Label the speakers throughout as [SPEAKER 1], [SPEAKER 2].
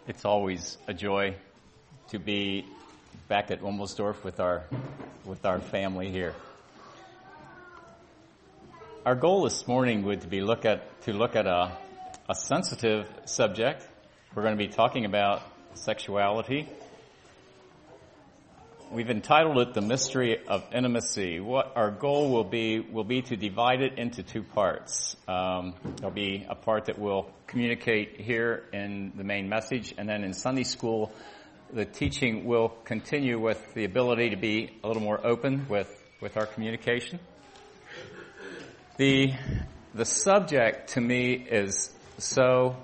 [SPEAKER 1] It's always a joy to be back at Wilmersdorf with our family here. Our goal this morning would be to look at a sensitive subject. We're going to be talking about sexuality. We've entitled it The Mystery of Intimacy. What our goal will be to divide it into two parts. There'll be a part that we'll communicate here in the main message, and then in Sunday school, the teaching will continue with the ability to be a little more open with our communication. The subject to me is so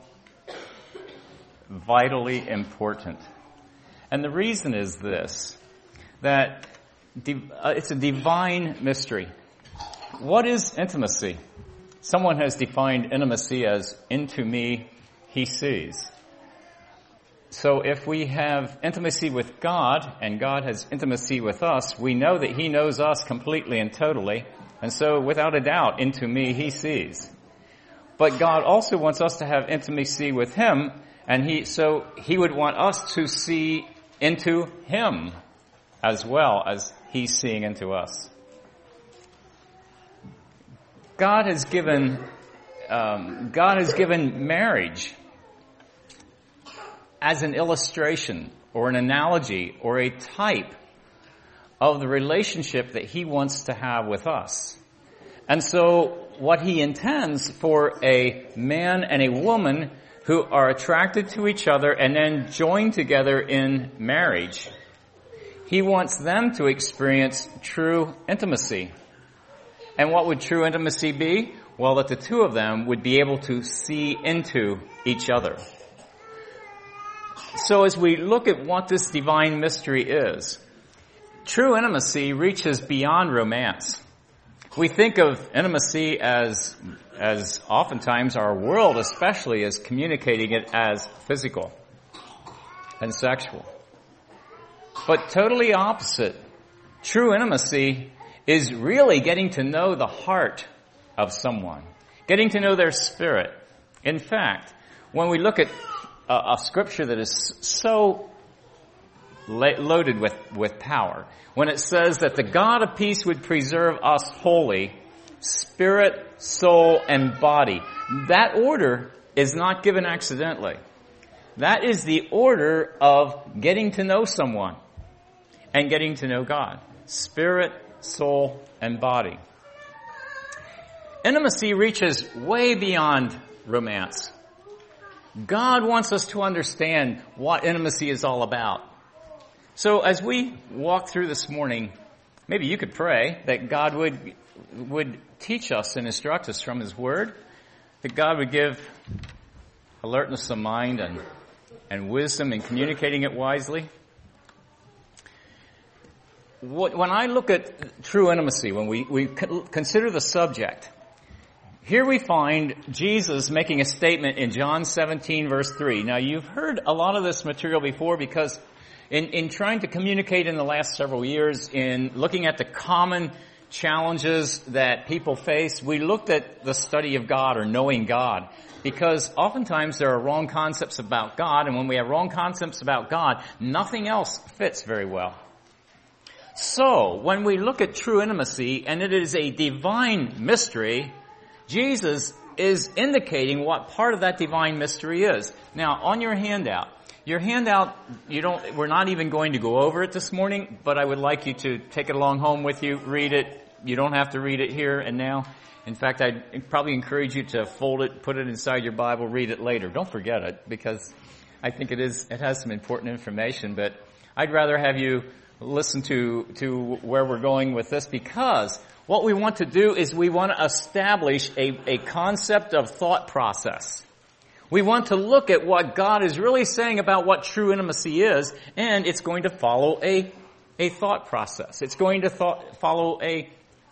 [SPEAKER 1] vitally important. And the reason is this, that it's a divine mystery. What is intimacy? Someone has defined intimacy as into me he sees. So if we have intimacy with God and God has intimacy with us, we know that he knows us completely and totally. And so without a doubt, into me he sees. But God also wants us to have intimacy with him, and he would want us to see into him as well as he's seeing into us. God has given marriage as an illustration or an analogy or a type of the relationship that he wants to have with us. And so what he intends for a man and a woman who are attracted to each other and then joined together in marriage, he wants them to experience true intimacy. And what would true intimacy be? Well, that the two of them would be able to see into each other. So as we look at what this divine mystery is, true intimacy reaches beyond romance. We think of intimacy as oftentimes our world especially is communicating it as physical and sexual. But totally opposite. True intimacy is really getting to know the heart of someone, getting to know their spirit. In fact, when we look at a scripture that is so loaded with power, when it says that the God of peace would preserve us wholly, spirit, soul, and body, that order is not given accidentally. That is the order of getting to know someone and getting to know God. Spirit, soul, and body. Intimacy reaches way beyond romance. God wants us to understand what intimacy is all about. So as we walk through this morning, maybe you could pray that God would teach us and instruct us from his word, that God would give alertness of mind and wisdom in communicating it wisely. When I look at true intimacy, when we consider the subject, here we find Jesus making a statement in John 17 verse 3. Now you've heard a lot of this material before because in trying to communicate in the last several years, in looking at the common challenges that people face, we looked at the study of God or knowing God. Because oftentimes there are wrong concepts about God, and when we have wrong concepts about God, nothing else fits very well. So, when we look at true intimacy, and it is a divine mystery, Jesus is indicating what part of that divine mystery is. Now, on your handout, we're not even going to go over it this morning, but I would like you to take it along home with you, read it. You don't have to read it here and now. In fact, I'd probably encourage you to fold it, put it inside your Bible, read it later. Don't forget it, because I think it has some important information, but I'd rather have you listen to where we're going with this, because what we want to do is we want to establish a concept of thought process. We want to look at what God is really saying about what true intimacy is, and it's going to follow a thought process. It's going to follow a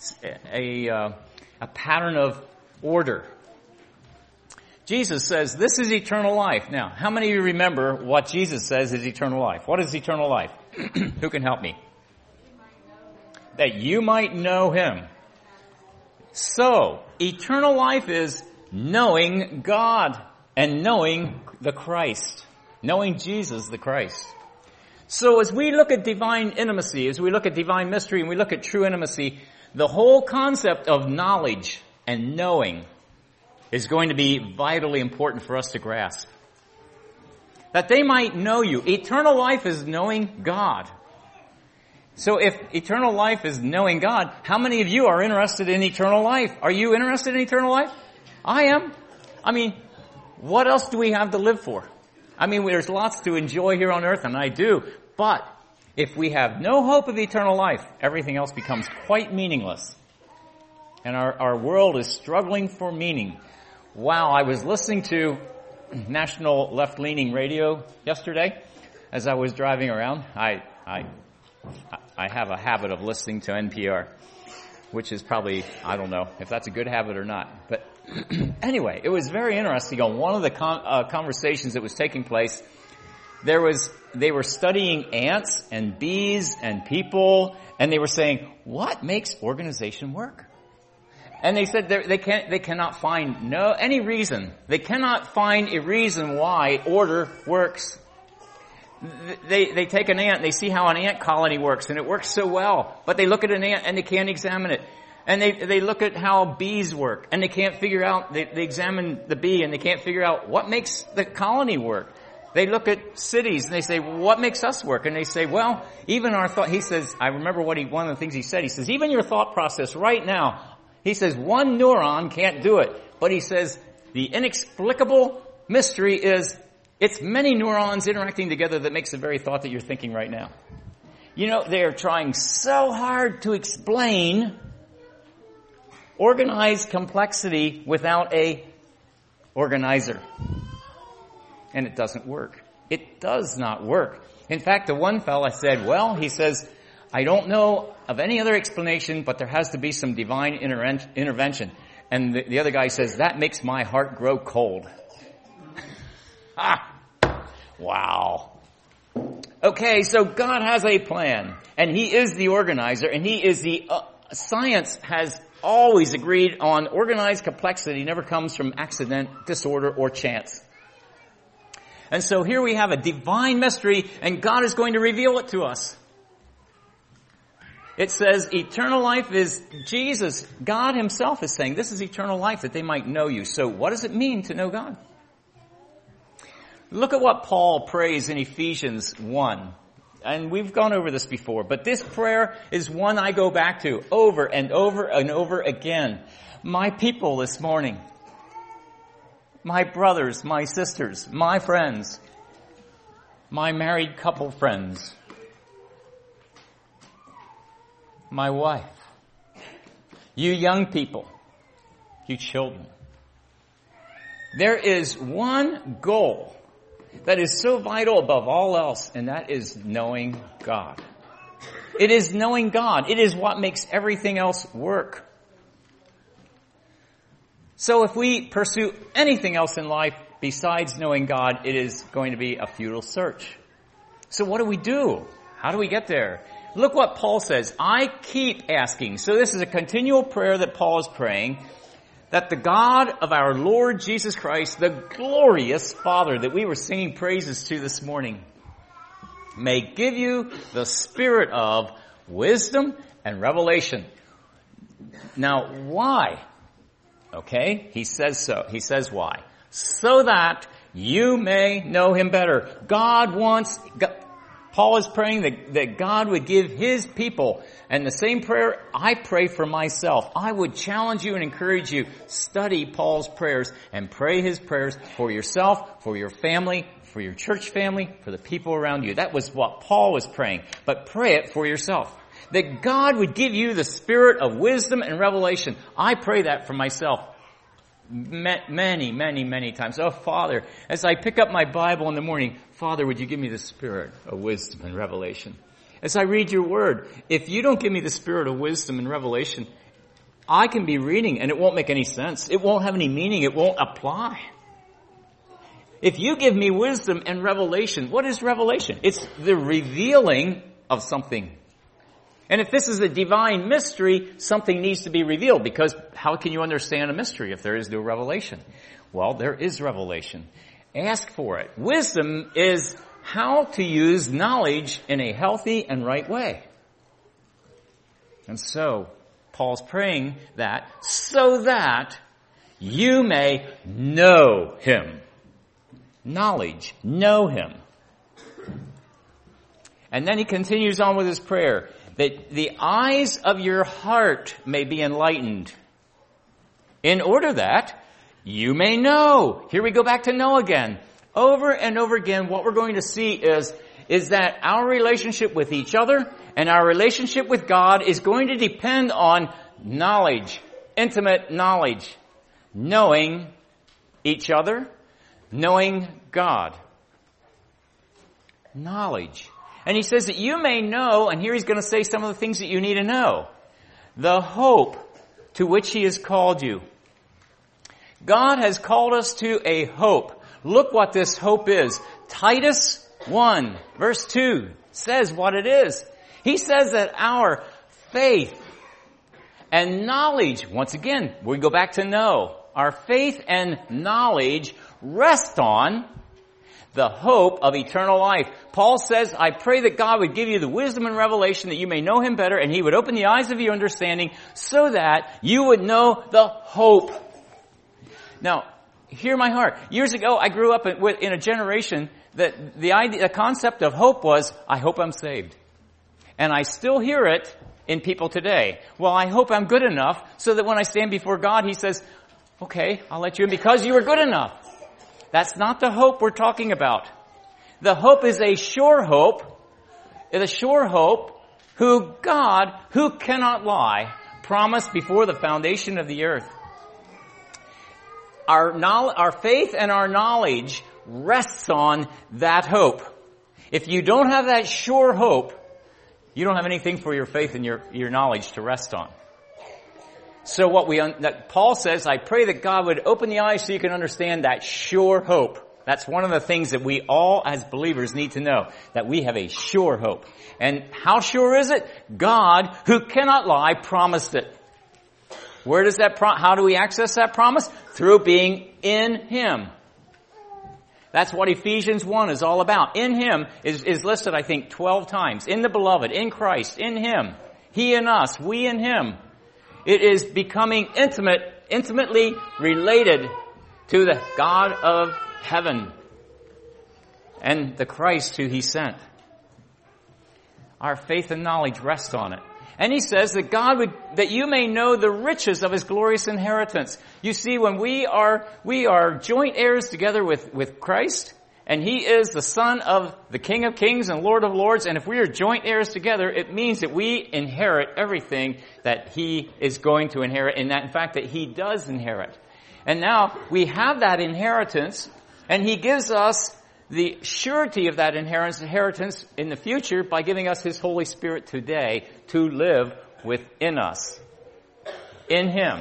[SPEAKER 1] pattern of order. Jesus says, this is eternal life. Now, how many of you remember what Jesus says is eternal life? What is eternal life? Who can help me? That you might know him. So, eternal life is knowing God and knowing the Christ. knowing Jesus the Christ. So as we look at divine intimacy, as we look at divine mystery, and we look at true intimacy, the whole concept of knowledge and knowing is going to be vitally important for us to grasp. That they might know you. Eternal life is knowing God. So if eternal life is knowing God, how many of you are interested in eternal life? Are you interested in eternal life? I am. I mean, what else do we have to live for? I mean, there's lots to enjoy here on earth, and I do. But if we have no hope of eternal life, everything else becomes quite meaningless. And our world is struggling for meaning. Wow, I was listening to national left-leaning radio yesterday as I was driving around. I have a habit of listening to NPR, which is probably, I don't know if that's a good habit or not. But anyway, it was very interesting. On one of the conversations that was taking place, they were studying ants and bees and people, and they were saying, what makes organization work? And they said they cannot find any reason. They cannot find a reason why order works. They take an ant and they see how an ant colony works, and it works so well. But they look at an ant and they can't examine it. And they look at how bees work, and they can't figure out, they examine the bee and they can't figure out what makes the colony work. They look at cities and they say, well, what makes us work? And they say, well, even our thought, he says, I remember one of the things he said, even your thought process right now, he says one neuron can't do it. But he says the inexplicable mystery is it's many neurons interacting together that makes the very thought that you're thinking right now. You know, they're trying so hard to explain organized complexity without a organizer. And it doesn't work. It does not work. In fact, the one fella said, he says, I don't know of any other explanation, but there has to be some divine intervention. And the other guy says, that makes my heart grow cold. Wow. Okay, so God has a plan, and He is the organizer, and He is science has always agreed on organized complexity never comes from accident, disorder, or chance. And so here we have a divine mystery, and God is going to reveal it to us. It says eternal life is Jesus. God Himself is saying this is eternal life, that they might know you. So what does it mean to know God? Look at what Paul prays in Ephesians 1. And we've gone over this before, but this prayer is one I go back to over and over and over again. My people this morning, my brothers, my sisters, my friends, my married couple friends, my wife, you young people, you children. There is one goal that is so vital above all else, and that is knowing God. It is knowing God. It is what makes everything else work. So if we pursue anything else in life besides knowing God, it is going to be a futile search. So what do? How do we get there? Look what Paul says. I keep asking. So this is a continual prayer that Paul is praying, that the God of our Lord Jesus Christ, the glorious Father that we were singing praises to this morning, may give you the spirit of wisdom and revelation. Now, why? Okay, he says so. He says why. So that you may know Him better. Paul is praying that God would give His people, and the same prayer I pray for myself. I would challenge you and encourage you, study Paul's prayers and pray his prayers for yourself, for your family, for your church family, for the people around you. That was what Paul was praying, but pray it for yourself. That God would give you the spirit of wisdom and revelation. I pray that for myself many, many, many times. Oh, Father, as I pick up my Bible in the morning, Father, would you give me the spirit of wisdom and revelation? As I read your word, if you don't give me the spirit of wisdom and revelation, I can be reading and it won't make any sense. It won't have any meaning. It won't apply. If you give me wisdom and revelation, what is revelation? It's the revealing of something. And if this is a divine mystery, something needs to be revealed, because how can you understand a mystery if there is no revelation? Well, there is revelation. Ask for it. Wisdom is how to use knowledge in a healthy and right way. And so, Paul's praying that so that you may know him. Knowledge. Know him. And then he continues on with his prayer, that the eyes of your heart may be enlightened, in order that you may know. Here we go back to know again. Over and over again, what we're going to see is that our relationship with each other and our relationship with God is going to depend on knowledge, intimate knowledge, knowing each other, knowing God. Knowledge. And he says that you may know, and here he's going to say some of the things that you need to know. The hope to which he has called you. God has called us to a hope. Look what this hope is. Titus 1 verse 2 says what it is. He says that our faith and knowledge, once again, we go back to know. Our faith and knowledge rest on the hope of eternal life. Paul says, I pray that God would give you the wisdom and revelation that you may know him better, and he would open the eyes of your understanding so that you would know the hope. Now, hear my heart. Years ago, I grew up in a generation that the concept of hope was, I hope I'm saved. And I still hear it in people today. Well, I hope I'm good enough so that when I stand before God, he says, okay, I'll let you in because you were good enough. That's not the hope we're talking about. The hope is a sure hope. The sure hope who God, who cannot lie, promised before the foundation of the earth. Our faith and our knowledge rests on that hope. If you don't have that sure hope, you don't have anything for your faith and your knowledge to rest on. So that Paul says, I pray that God would open the eyes so you can understand that sure hope. That's one of the things that we all as believers need to know, that we have a sure hope. And how sure is it? God, who cannot lie, promised it. Where does how do we access that promise? Through being in him. That's what Ephesians 1 is all about. In him is listed, I think, 12 times. In the beloved, in Christ, in him. He in us, we in him. It is becoming intimately related to the God of heaven and the Christ who he sent. Our faith and knowledge rest on it. And he says that you may know the riches of his glorious inheritance. You see, when we are joint heirs together with Christ, and he is the Son of the King of Kings and Lord of Lords, and if we are joint heirs together, it means that we inherit everything that he is going to inherit, and that in fact that he does inherit. And now we have that inheritance, and he gives us the surety of that inheritance in the future by giving us his Holy Spirit today to live within us. In him.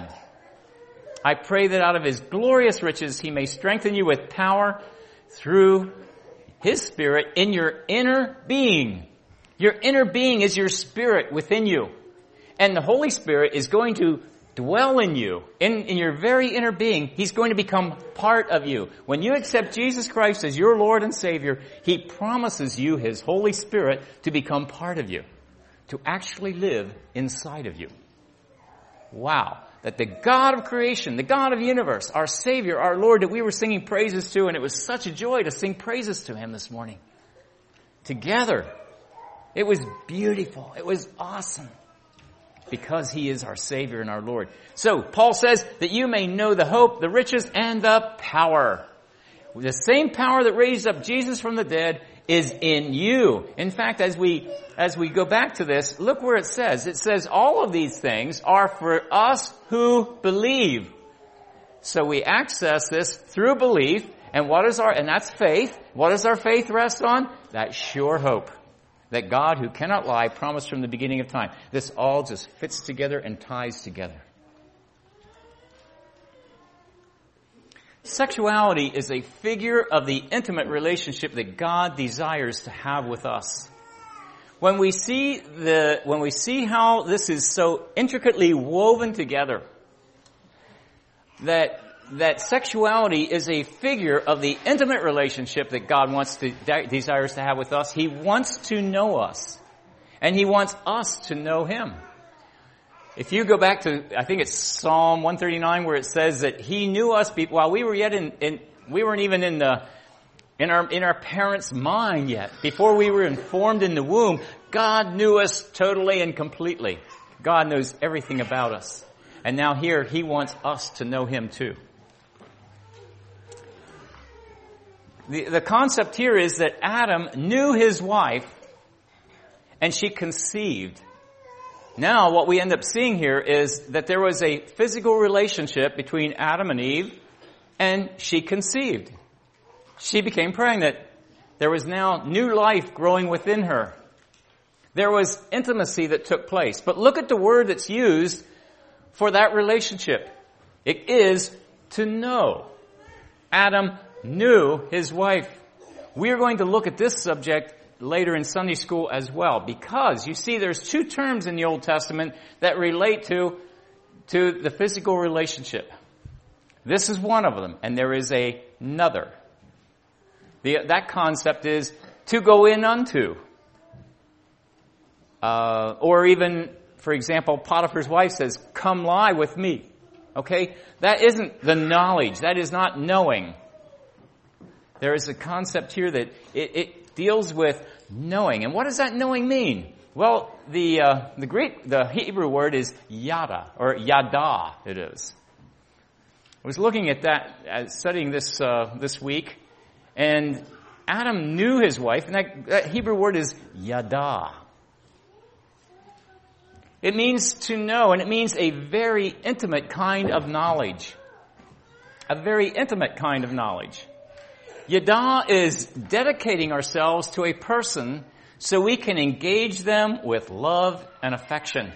[SPEAKER 1] I pray that out of his glorious riches he may strengthen you with power through his Spirit in your inner being. Your inner being is your spirit within you. And the Holy Spirit is going to dwell in you, in your very inner being. He's going to become part of you. When you accept Jesus Christ as your Lord and Savior, he promises you his Holy Spirit to become part of you, to actually live inside of you. Wow. That the God of creation, the God of the universe, our Savior, our Lord, that we were singing praises to, and it was such a joy to sing praises to him this morning. Together. It was beautiful. It was awesome. Because he is our Savior and our Lord. So, Paul says that you may know the hope, the riches, and the power. The same power that raised up Jesus from the dead is in you. In fact, as we go back to this, look where it says. It says all of these things are for us who believe. So we access this through belief, and that's faith. What does our faith rest on? That sure hope. That God, who cannot lie, promised from the beginning of time. This all just fits together and ties together. Sexuality is a figure of the intimate relationship that God desires to have with us. When we see how this is so intricately woven together, that that sexuality is a figure of the intimate relationship that God desires to have with us. He wants to know us. And He wants us to know Him. If you go back to, I think it's Psalm 139, where it says that He knew us while we were yet we weren't even in our parents' mind yet. Before we were informed in the womb, God knew us totally and completely. God knows everything about us. And now here, He wants us to know Him too. The concept here is that Adam knew his wife and she conceived. Now what we end up seeing here is that there was a physical relationship between Adam and Eve, and she conceived. She became pregnant. There was now new life growing within her. There was intimacy that took place. But look at the word that's used for that relationship. It is to know. Adam knew his wife. We are going to look at this subject later in Sunday school as well, because you see there's two terms in the Old Testament that relate to the physical relationship. This is one of them, and there is another. That concept is to go in unto. Or even, for example, Potiphar's wife says, come lie with me. Okay? That isn't the knowledge. That is not knowing. There is a concept here that it deals with knowing. And what does that knowing mean? Well, the Hebrew word is yada, or yada it is. I was looking at that, studying this week, and Adam knew his wife, and that Hebrew word is yada. It means to know, and it means a very intimate kind of knowledge. A very intimate kind of knowledge. Yada is dedicating ourselves to a person so we can engage them with love and affection.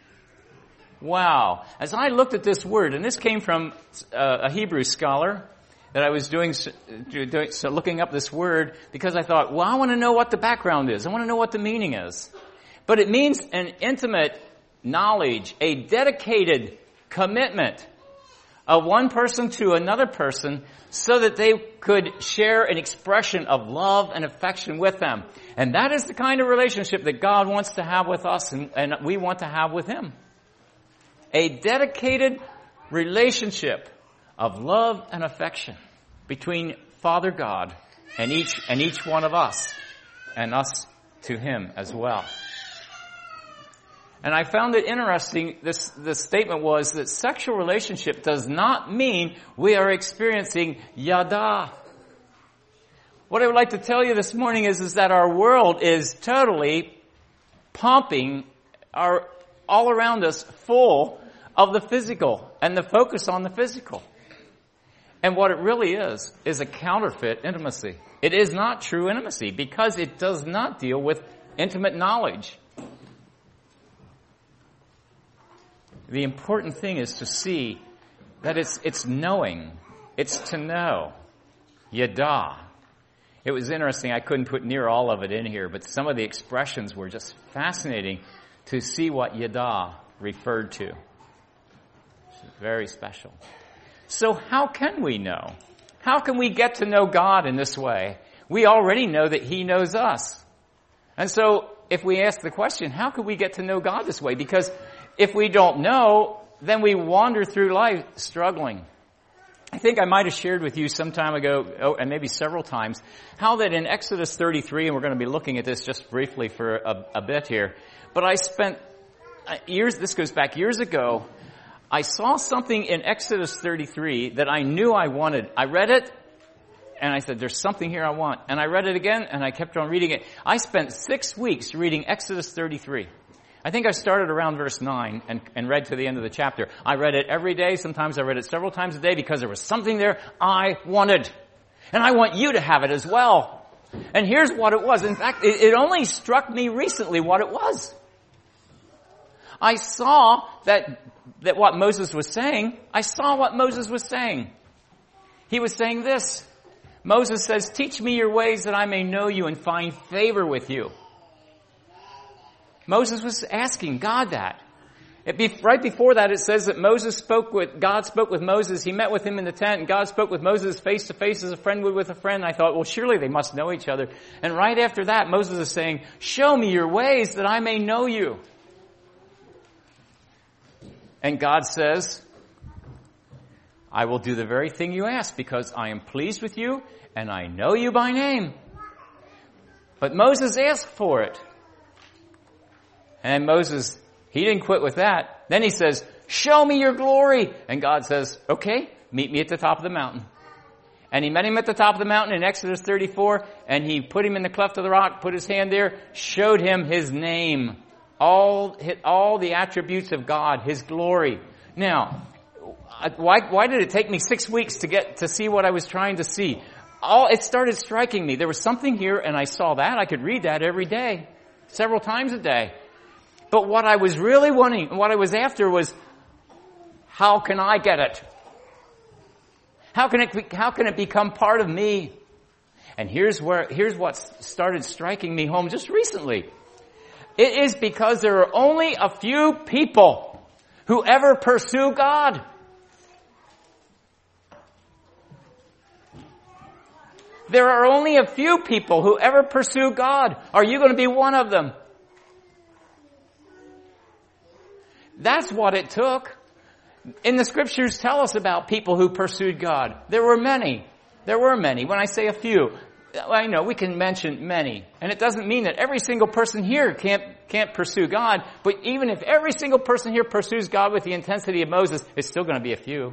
[SPEAKER 1] Wow. As I looked at this word, and this came from a Hebrew scholar that I was looking up this word, because I thought, well, I want to know what the background is. I want to know what the meaning is. But it means an intimate knowledge, a dedicated commitment of one person to another person so that they could share an expression of love and affection with them. And that is the kind of relationship that God wants to have with us and we want to have with Him. A dedicated relationship of love and affection between Father God and each one of us, and us to Him as well. And I found it interesting, this statement was that sexual relationship does not mean we are experiencing yada. What I would like to tell you this morning is that our world is totally pumping all around us full of the physical and the focus on the physical. And what it really is a counterfeit intimacy. It is not true intimacy because it does not deal with intimate knowledge. The important thing is to see that it's knowing. It's to know. Yada. It was interesting. I couldn't put near all of it in here, but some of the expressions were just fascinating to see what yada referred to. It's very special. So how can we know? How can we get to know God in this way? We already know that He knows us. And so if we ask the question, how can we get to know God this way? Because if we don't know, then we wander through life struggling. I think I might have shared with you some time ago, and maybe several times, how that in Exodus 33, and we're going to be looking at this just briefly for a bit here, but I spent years, this goes back years ago, I saw something in Exodus 33 that I knew I wanted. I read it, and I said, there's something here I want. And I read it again, and I kept on reading it. I spent 6 weeks reading Exodus 33. I think I started around verse 9 and read to the end of the chapter. I read it every day. Sometimes I read it several times a day because there was something there I wanted. And I want you to have it as well. And here's what it was. In fact, it only struck me recently what it was. I saw that what Moses was saying, I saw what Moses was saying. He was saying this. Moses says, teach me your ways that I may know you and find favor with you. Moses was asking God that. Right before that, it says that God spoke with Moses. He met with him in the tent, and God spoke with Moses face to face as a friend would with a friend. I thought, well, surely they must know each other. And right after that, Moses is saying, show me your ways that I may know you. And God says, I will do the very thing you ask because I am pleased with you and I know you by name. But Moses asked for it. And Moses, he didn't quit with that. Then he says, show me your glory. And God says, okay, meet me at the top of the mountain. And he met him at the top of the mountain in Exodus 34, and he put him in the cleft of the rock, put his hand there, showed him his name, all the attributes of God, his glory. Now, why did it take me 6 weeks to get to see what I was trying to see? It started striking me. There was something here, and I saw that. I could read that every day, several times a day. But what I was really wanting, what I was after was, how can I get it? How can it become part of me? And here's what started striking me home just recently. It is because there are only a few people who ever pursue God. There are only a few people who ever pursue God. Are you going to be one of them? That's what it took. In the scriptures tell us about people who pursued God. There were many. When I say a few, I know we can mention many. And it doesn't mean that every single person here can't pursue God. But even if every single person here pursues God with the intensity of Moses, it's still going to be a few.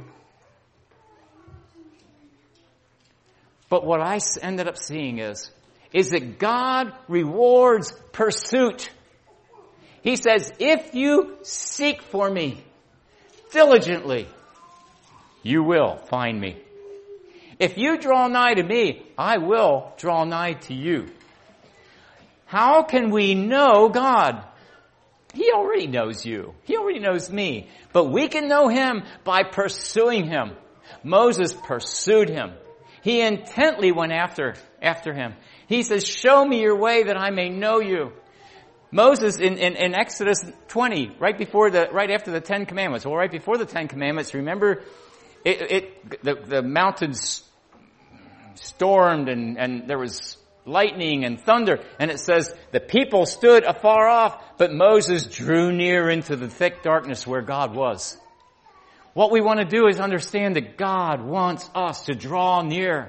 [SPEAKER 1] But what I ended up seeing is that God rewards pursuit. He says, if you seek for me diligently, you will find me. If you draw nigh to me, I will draw nigh to you. How can we know God? He already knows you. He already knows me. But we can know him by pursuing him. Moses pursued him. He intently went after him. He says, show me your way that I may know you. Moses in Exodus 20, right after the Ten Commandments, right before the Ten Commandments, remember the mountains stormed and there was lightning and thunder, and it says the people stood afar off, but Moses drew near into the thick darkness where God was. What we want to do is understand that God wants us to draw near.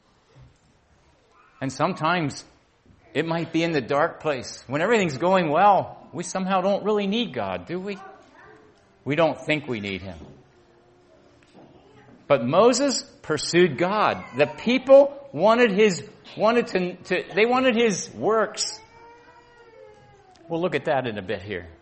[SPEAKER 1] And sometimes it might be in the dark place. When everything's going well, we somehow don't really need God, do we? We don't think we need him. But Moses pursued God. The people wanted his works. We'll look at that in a bit here.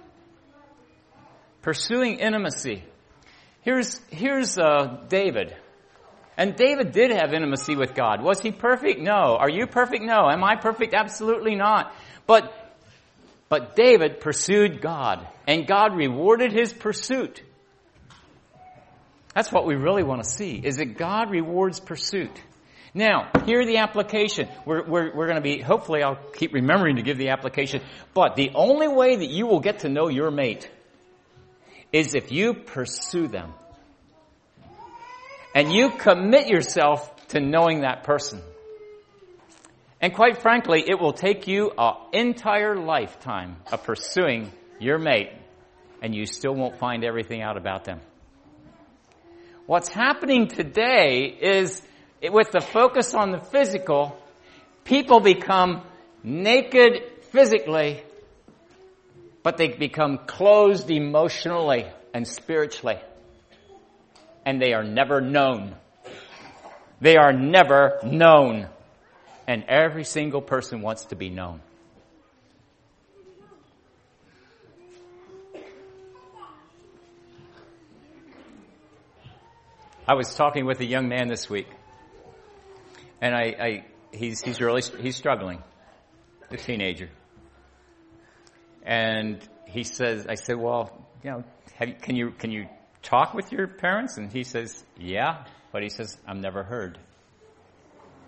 [SPEAKER 1] Pursuing intimacy. Here's David. And David did have intimacy with God. Was he perfect? No. Are you perfect? No. Am I perfect? Absolutely not. But David pursued God, and God rewarded his pursuit. That's what we really want to see, is that God rewards pursuit. Now, here the application. We're going to be, hopefully I'll keep remembering to give the application, but the only way that you will get to know your mate is if you pursue them. And you commit yourself to knowing that person. And quite frankly, it will take you an entire lifetime of pursuing your mate, and you still won't find everything out about them. What's happening today is, with the focus on the physical, people become naked physically, but they become closed emotionally and spiritually. And they are never known. They are never known. And every single person wants to be known. I was talking with a young man this week. And he's struggling. A teenager. And I said, well, can you talk with your parents? And he says, yeah, but he says, I'm never heard.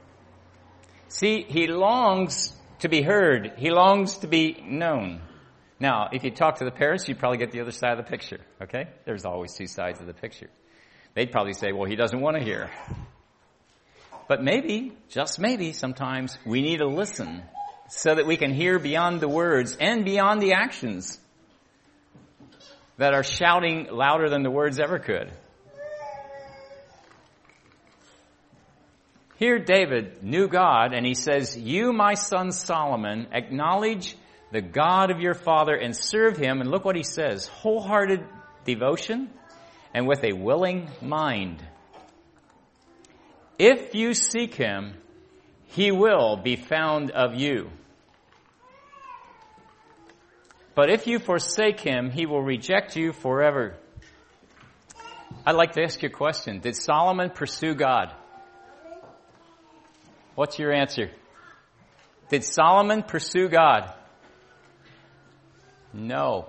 [SPEAKER 1] See, he longs to be heard. He longs to be known. Now, if you talk to the parents, you'd probably get the other side of the picture, okay? There's always two sides of the picture. They'd probably say, well, he doesn't want to hear. But maybe, just maybe, sometimes we need to listen so that we can hear beyond the words and beyond the actions that are shouting louder than the words ever could. Here David knew God, and he says, you, my son Solomon, acknowledge the God of your father and serve him. And look what he says, wholehearted devotion and with a willing mind. If you seek him, he will be found of you. But if you forsake him, he will reject you forever. I'd like to ask you a question. Did Solomon pursue God? What's your answer? Did Solomon pursue God? No.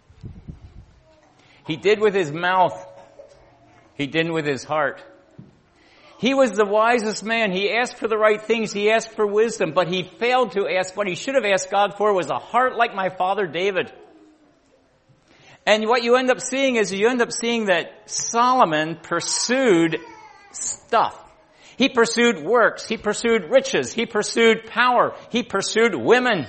[SPEAKER 1] He did with his mouth. He didn't with his heart. He was the wisest man. He asked for the right things. He asked for wisdom, but he failed to ask. What he should have asked God for was a heart like my father David. And what you end up seeing is that Solomon pursued stuff. He pursued works. He pursued riches. He pursued power. He pursued women.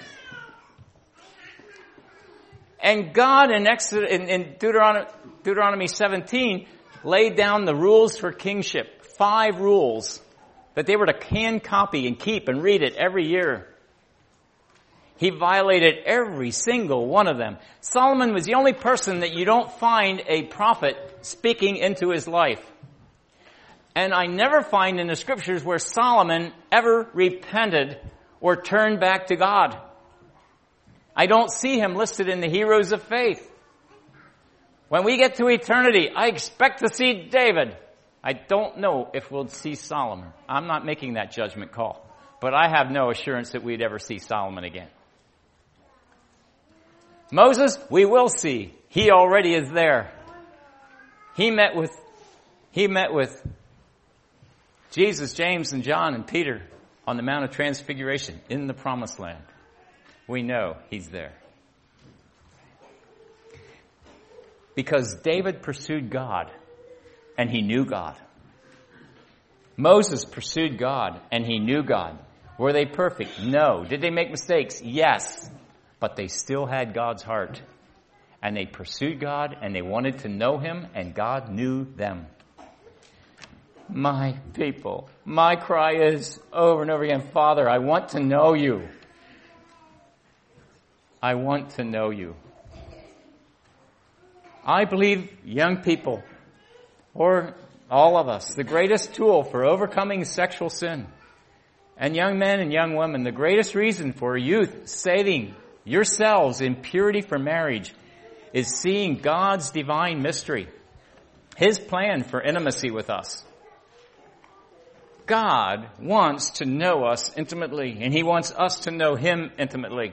[SPEAKER 1] And God in Deuteronomy 17 laid down the rules for kingship. 5 rules that they were to hand copy and keep and read it every year. He violated every single one of them. Solomon was the only person that you don't find a prophet speaking into his life. And I never find in the scriptures where Solomon ever repented or turned back to God. I don't see him listed in the heroes of faith. When we get to eternity, I expect to see David. I don't know if we'll see Solomon. I'm not making that judgment call. But I have no assurance that we'd ever see Solomon again. Moses, we will see. He already is there. He met with Jesus, James, and John, and Peter on the Mount of Transfiguration in the Promised Land. We know he's there. Because David pursued God. And he knew God. Moses pursued God, and he knew God. Were they perfect? No. Did they make mistakes? Yes. But they still had God's heart. And they pursued God, and they wanted to know him, and God knew them. My people, my cry is over and over again, Father, I want to know you. I want to know you. I believe young people, or all of us, the greatest tool for overcoming sexual sin. And young men and young women, the greatest reason for youth saving yourselves in purity for marriage is seeing God's divine mystery. His plan for intimacy with us. God wants to know us intimately, and he wants us to know him intimately.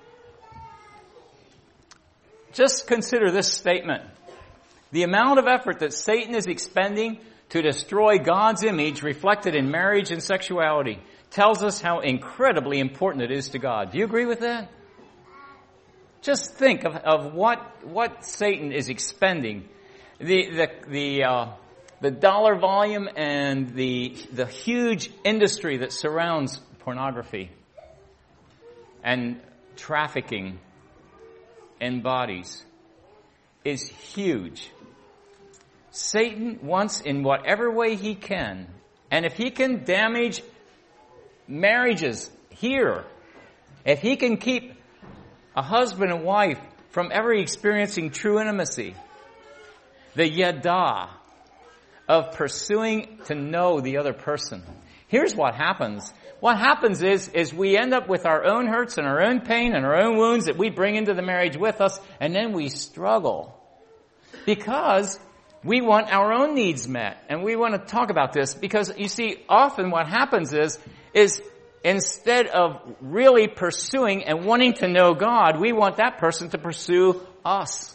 [SPEAKER 1] Just consider this statement. The amount of effort that Satan is expending to destroy God's image reflected in marriage and sexuality tells us how incredibly important it is to God. Do you agree with that? Just think of what Satan is expending. The dollar volume and the huge industry that surrounds pornography and trafficking in bodies is huge. Satan wants in whatever way he can, and if he can damage marriages here, if he can keep a husband and wife from ever experiencing true intimacy, the yada of pursuing to know the other person. Here's what happens. What happens is we end up with our own hurts and our own pain and our own wounds that we bring into the marriage with us, and then we struggle because we want our own needs met. And we want to talk about this because, you see, often what happens is instead of really pursuing and wanting to know God, we want that person to pursue us.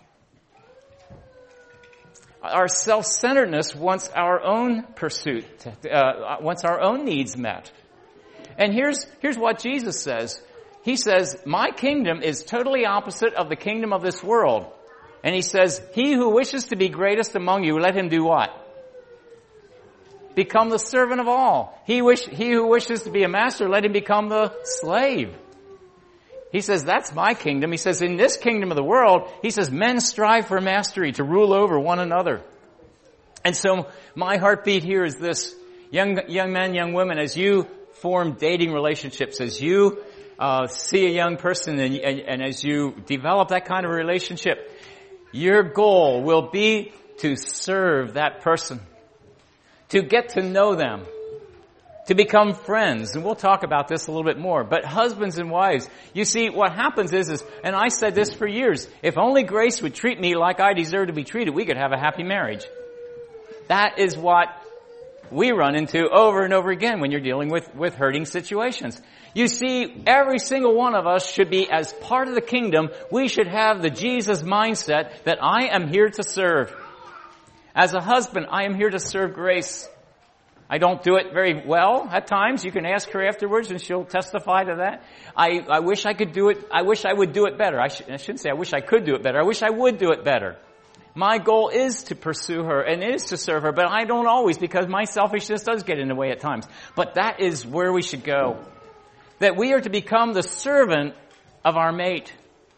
[SPEAKER 1] Our self-centeredness wants our own pursuit, wants our own needs met. And here's what Jesus says. he says, my kingdom is totally opposite of the kingdom of this world. And he says, he who wishes to be greatest among you, let him do what? Become the servant of all. He who wishes to be a master, let him become the slave. He says, that's my kingdom. He says, in this kingdom of the world, he says, men strive for mastery, to rule over one another. And so my heartbeat here is this, young men, young women, as you form dating relationships, as you see a young person and as you develop that kind of relationship, your goal will be to serve that person, to get to know them, to become friends. And we'll talk about this a little bit more. But husbands and wives, you see, what happens is, and I said this for years, if only Grace would treat me like I deserve to be treated, we could have a happy marriage. That is what we run into over and over again when you're dealing with hurting situations. You see, every single one of us should be, as part of the kingdom, we should have the Jesus mindset that I am here to serve. As a husband, I am here to serve Grace. I don't do it very well at times. You can ask her afterwards and she'll testify to that. I wish I could do it. I wish I would do it better. I shouldn't say I wish I could do it better. I wish I would do it better. My goal is to pursue her and is to serve her, but I don't always, because my selfishness does get in the way at times. But that is where we should go. That we are to become the servant of our mate.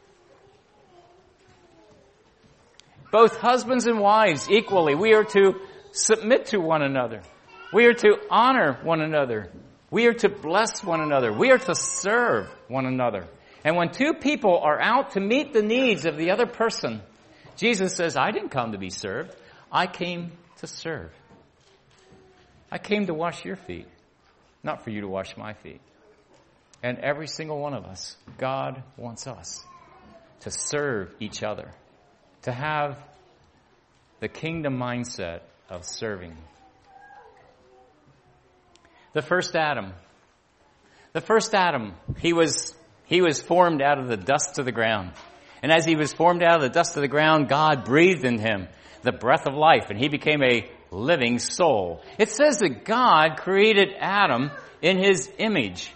[SPEAKER 1] Both husbands and wives equally, we are to submit to one another. We are to honor one another. We are to bless one another. We are to serve one another. And when two people are out to meet the needs of the other person, Jesus says, I didn't come to be served. I came to serve. I came to wash your feet, not for you to wash my feet. And every single one of us, God wants us to serve each other, to have the kingdom mindset of serving. The first Adam, he was formed out of the dust of the ground. And as he was formed out of the dust of the ground, God breathed in him the breath of life, and he became a living soul. It says that God created Adam in his image.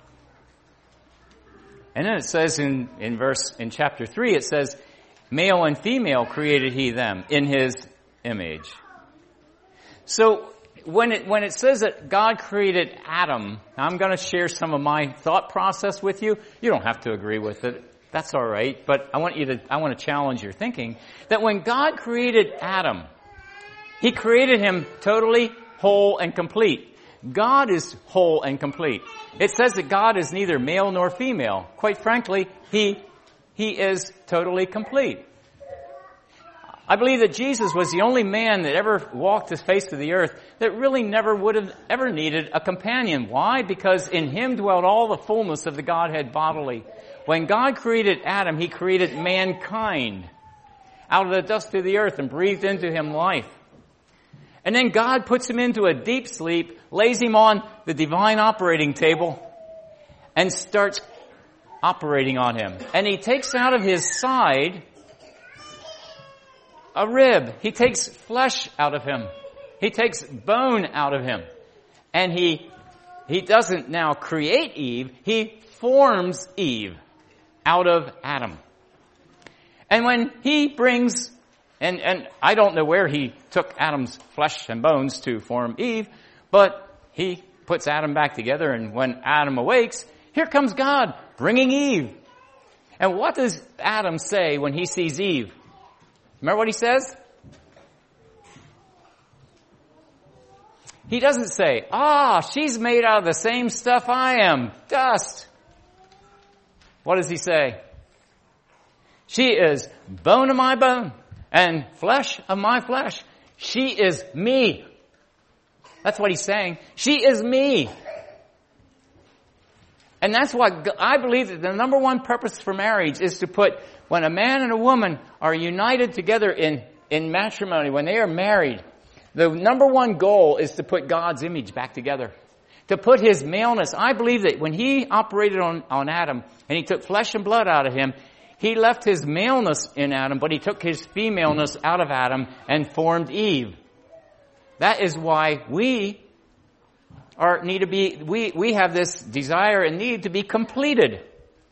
[SPEAKER 1] And then it says in chapter 3, it says, male and female created he them in his image. So when it says that God created Adam, I'm going to share some of my thought process with you. You don't have to agree with it. That's all right. But I want to challenge your thinking that when God created Adam, he created him totally whole and complete. God is whole and complete. It says that God is neither male nor female. Quite frankly, he is totally complete. I believe that Jesus was the only man that ever walked the face of the earth that really never would have ever needed a companion. Why? Because in him dwelt all the fullness of the Godhead bodily. When God created Adam, he created mankind out of the dust of the earth and breathed into him life. And then God puts him into a deep sleep, lays him on the divine operating table, and starts operating on him. And he takes out of his side a rib. He takes flesh out of him. He takes bone out of him. And he doesn't now create Eve. He forms Eve out of Adam. And when he brings, and I don't know where he took Adam's flesh and bones to form Eve, but he puts Adam back together, and when Adam awakes, here comes God bringing Eve. And what does Adam say when he sees Eve? Remember what he says? He doesn't say, she's made out of the same stuff I am, dust. What does he say? She is bone of my bone and flesh of my flesh. She is me. That's what he's saying. She is me. And that's what I believe that the number one purpose for marriage is to put, when a man and a woman are united together in matrimony, when they are married, the number one goal is to put God's image back together. To put his maleness. I believe that when he operated on Adam and he took flesh and blood out of him, he left his maleness in Adam, but he took his femaleness out of Adam and formed Eve. That is why we have this desire and need to be completed.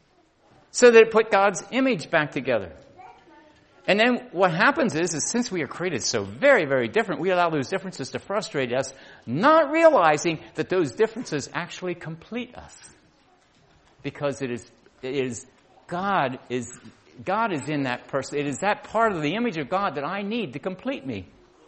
[SPEAKER 1] so that it put God's image back together. And then what happens is since we are created so very, very different, we allow those differences to frustrate us, not realizing that those differences actually complete us. Because God is in that person. It is that part of the image of God that I need to complete me.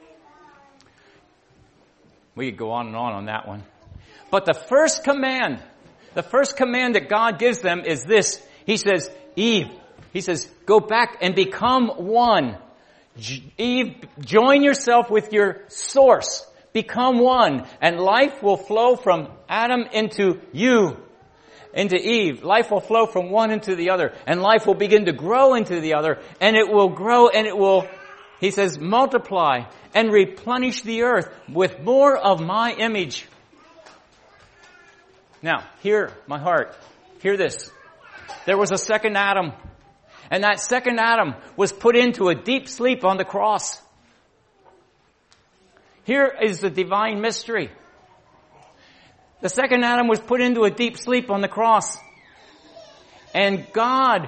[SPEAKER 1] We could go on and on that one. But the first command that God gives them is this. He says, Eve, he says, go back and become one. Eve, join yourself with your source. Become one. And life will flow from Adam into you, into Eve. Life will flow from one into the other. And life will begin to grow into the other. And it will grow and it will, he says, multiply and replenish the earth with more of my image. Now, hear my heart. Hear this. There was a second Adam. And that second Adam was put into a deep sleep on the cross. Here is the divine mystery. The second Adam was put into a deep sleep on the cross. And God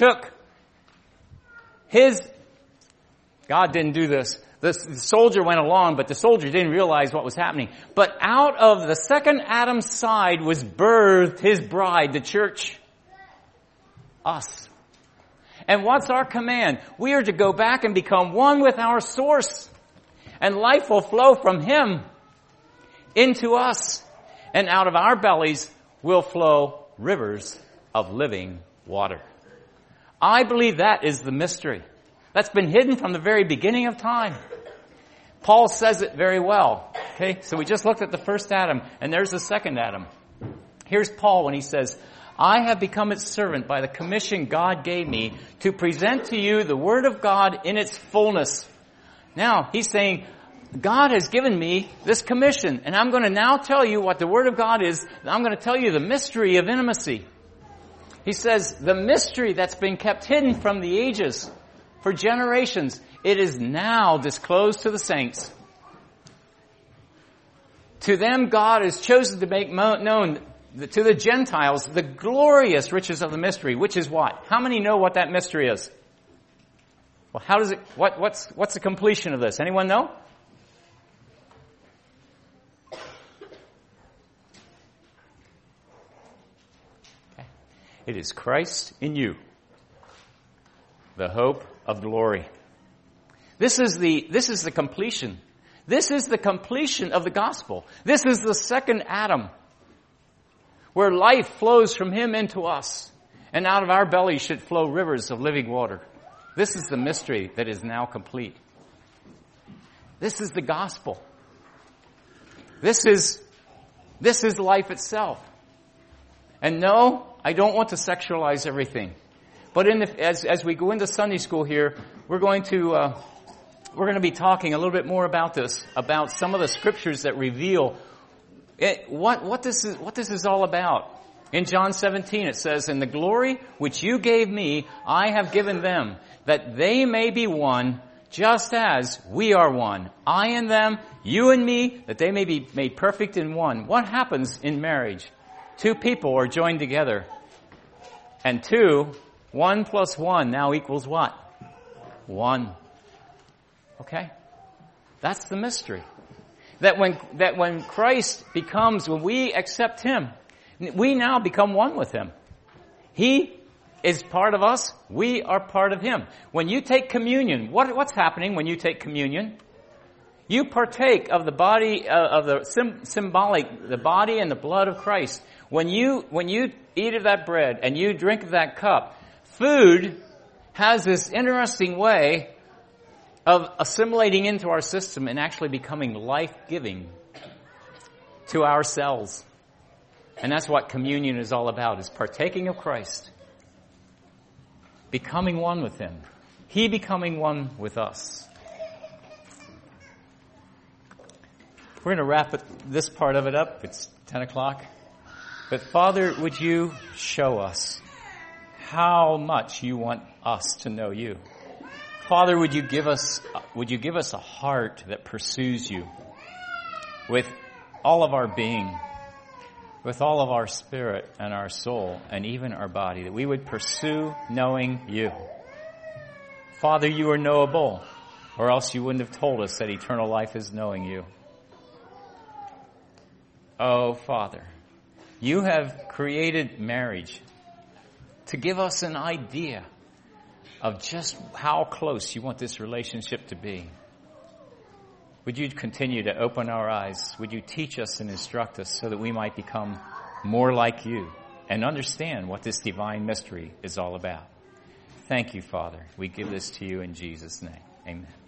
[SPEAKER 1] didn't do this. The soldier went along, but the soldier didn't realize what was happening. But out of the second Adam's side was birthed his bride, the church. Us. And what's our command? We are to go back and become one with our source. And life will flow from him into us. And out of our bellies will flow rivers of living water. I believe that is the mystery. That's been hidden from the very beginning of time. Paul says it very well. Okay, so we just looked at the first Adam, and there's the second Adam. Here's Paul when he says, I have become its servant by the commission God gave me to present to you the word of God in its fullness. Now, he's saying, God has given me this commission, and I'm going to now tell you what the word of God is, and I'm going to tell you the mystery of intimacy. He says, the mystery that's been kept hidden from the ages for generations, it is now disclosed to the saints. To them, God has chosen to make known to the Gentiles the glorious riches of the mystery, which is what? How many know what that mystery is? Well, how does it? What's the completion of this? Anyone know? Okay. It is Christ in you, the hope of glory. This is the completion. This is the completion of the gospel. This is the second Adam, where life flows from him into us, and out of our bellies should flow rivers of living water. This is the mystery that is now complete. This is the gospel. This is life itself. And no, I don't want to sexualize everything. But as we go into Sunday school here, we're going to be talking a little bit more about this, about some of the scriptures that reveal what this is all about. In John 17 it says, "In the glory which you gave me, I have given them, that they may be one, just as we are one. I and them, you and me, that they may be made perfect in one." What happens in marriage? Two people are joined together. And 1 plus 1 now equals what? 1. Okay? That's the mystery. That when Christ becomes, when we accept him, we now become one with him. He is part of us. We are part of him. When you take communion, what's happening when you take communion? You partake of the body, of the symbolic, the body and the blood of Christ. When you eat of that bread and you drink of that cup, food has this interesting way of assimilating into our system and actually becoming life-giving to our cells. And that's what communion is all about, is partaking of Christ. Becoming one with him. He becoming one with us. We're going to wrap this part of it up. It's 10 o'clock. But Father, would you show us how much you want us to know you? Father, would you give us a heart that pursues you with all of our being? with all of our spirit and our soul and even our body, that we would pursue knowing you. Father, you are knowable, or else you wouldn't have told us that eternal life is knowing you. Oh, Father, you have created marriage to give us an idea of just how close you want this relationship to be. Would you continue to open our eyes? Would you teach us and instruct us so that we might become more like you and understand what this divine mystery is all about? Thank you, Father. We give this to you in Jesus' name. Amen.